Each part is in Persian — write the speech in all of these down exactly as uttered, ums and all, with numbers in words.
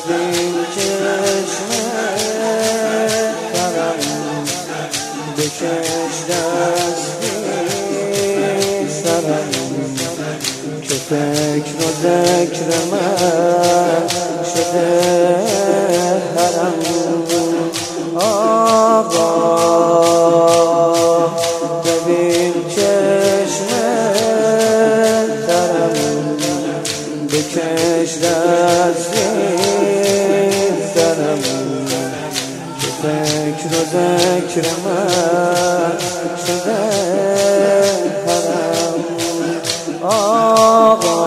این چشم ترم بکش دستی سرم که فکر و ذکر من شده حرم. آقا ببین چشم ترم بکش دستی سرم که فکر و ذکر من شده حرم. آقا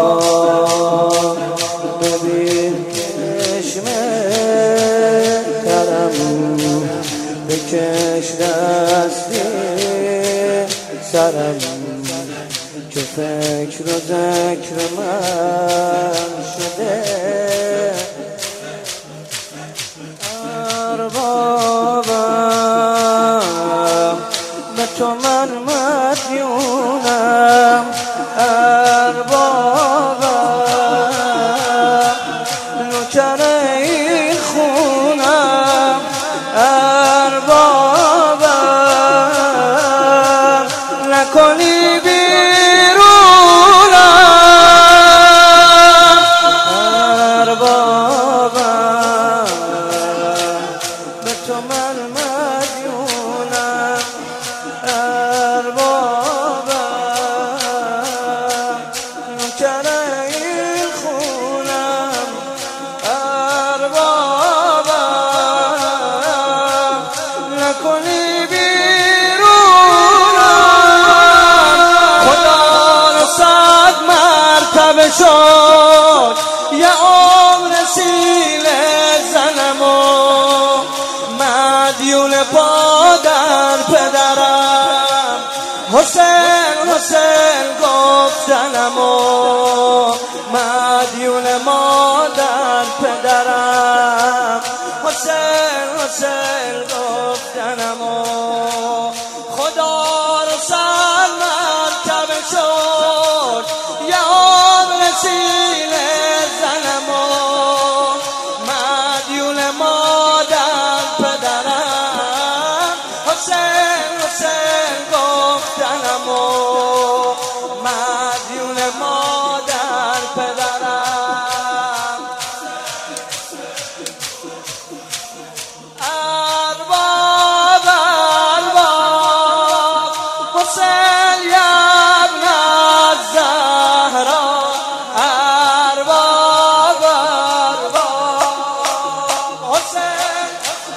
ببین چشم ترم بکش دستی سرم که فکر و ذکر من شده. اربابم به تو من مدیونم، اربابم نوکر این خونم، اربابم نکنی بیرونم، اربابم به تو من مدیونم، اربابم نوکر این خونم، اربابم نکنی بیرونم. خدا رو صد مرتبه شد یه عمر سیله زنم و مدیون پادر پدرم، حسین حسین گفتنم و مدیون مادر پدرم، حسین حسین گفتنم و خدا رو صد مرتبه شد یه عمر سیله زنم و مدیون مادر پدرم، حسین حسین گفتنم و مدیون مادر پدرم. ارباب ارباب حسین یا ابن الزهرا، ارباب ارباب حسین.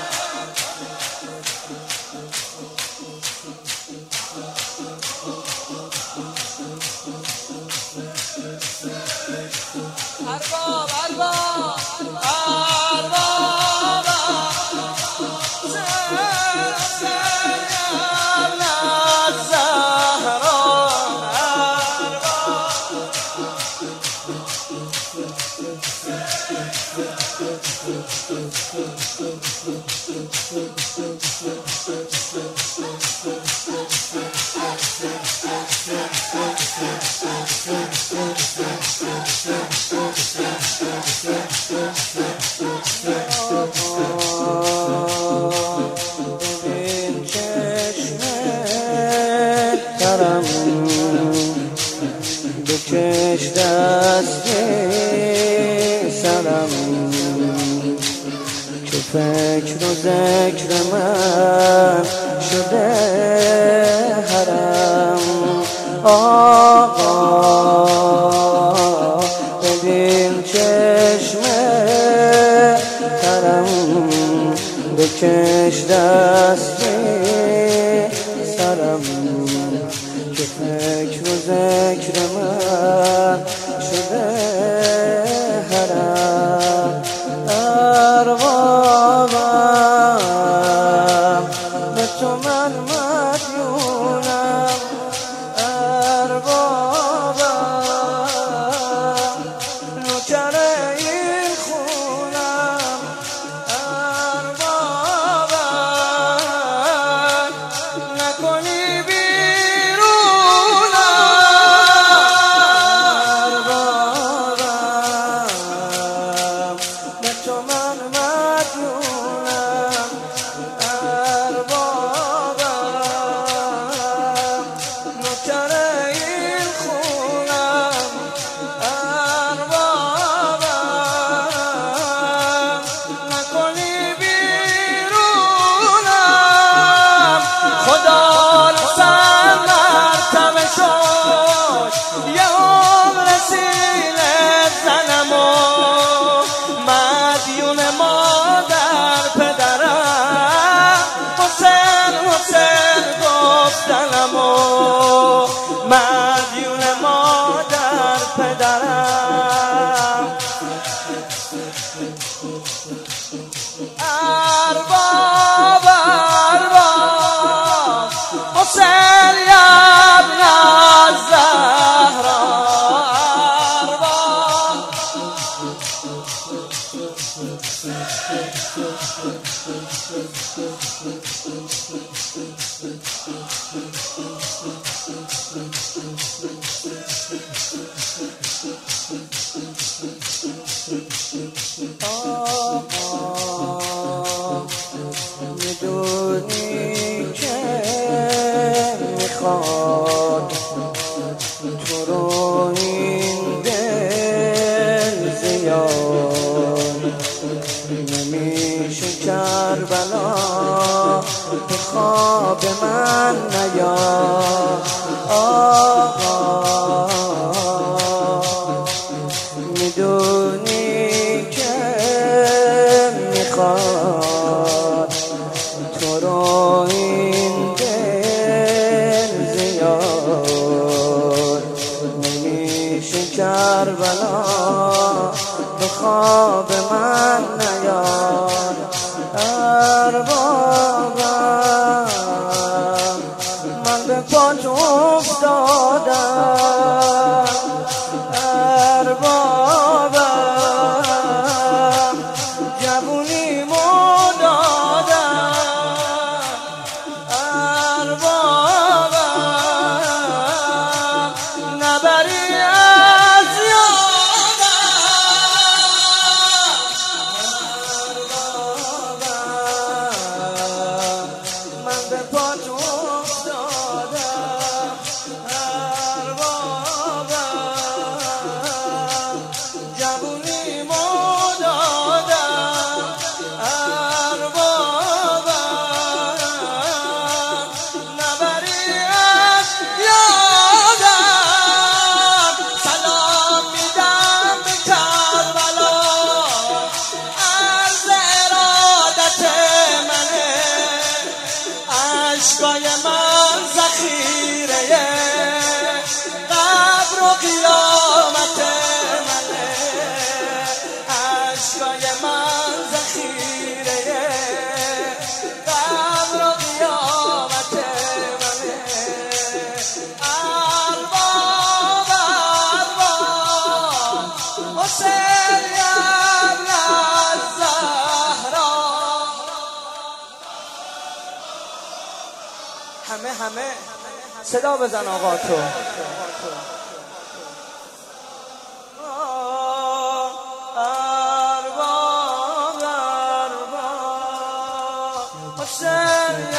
ارباب ارباب ارباب حسین یا ابن الزهرا، ببین چشم ترم بکش دستی سرم که فکر و ذکر من شده حرم. آقا ببین چشم ترم بکش دستی سرم که فکر و ذکر من شده حرم. اربابم به تو من مدیونم، اربابم نوکر این خونم، اربابم نکنی بیرونم، زهرا میدونی که میخواد تو رو این دل زیاد نمیشه کربلا به خواب من نیاد آقا میدونی که میخواد تو رو این دل زیاد نمیشه کربلا به خواب من نیاد اربابم من به پات افتادم اربابم جوونی مدادم اربابم نبری از یادم اربابم من به پات افتادم اربابم جوونی مدادم اربابم نبری از یادم سلام میدم به کربلا عرض ارادت منه عشقای من ذخیره قبر و قیامت منه عشقای من ذخیره قبر و قیامت منه ارباب ارباب حسین ابن الزهرا همه همه صدا بزن آقا تو ارباب ارباب حسین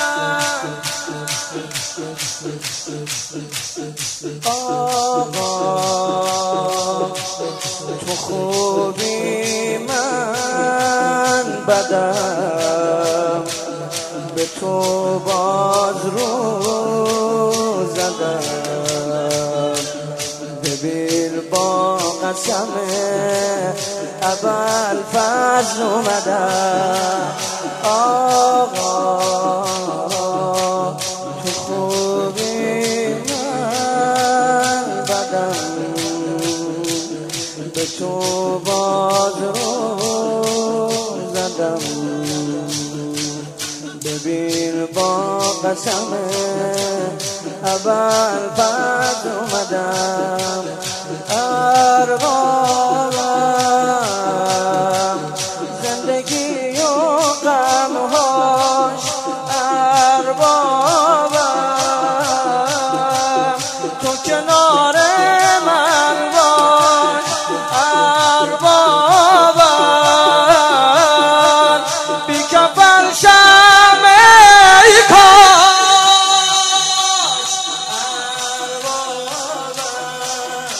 آقا تو خوبی من بدم به تو باز رو زدم ببین با قسم ابوالفضل اومدم آقا تو خوبی من بدم به تو باز رو زدم ببین با قسم ابوالفضل اومدم اربابم زندگی و غمهاش اربابم تو کنار من باش اربابم بی کفن شم ای کاش اربابم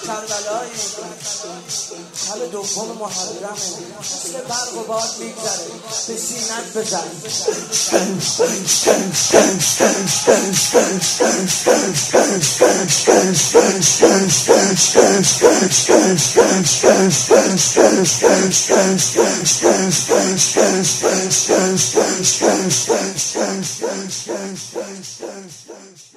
کربلایی شب دوم محرمه، مثل برق و باد میگذره، به سینت بزن. Dun, dun, dun, dun, dun, dun, dun, dun, dun.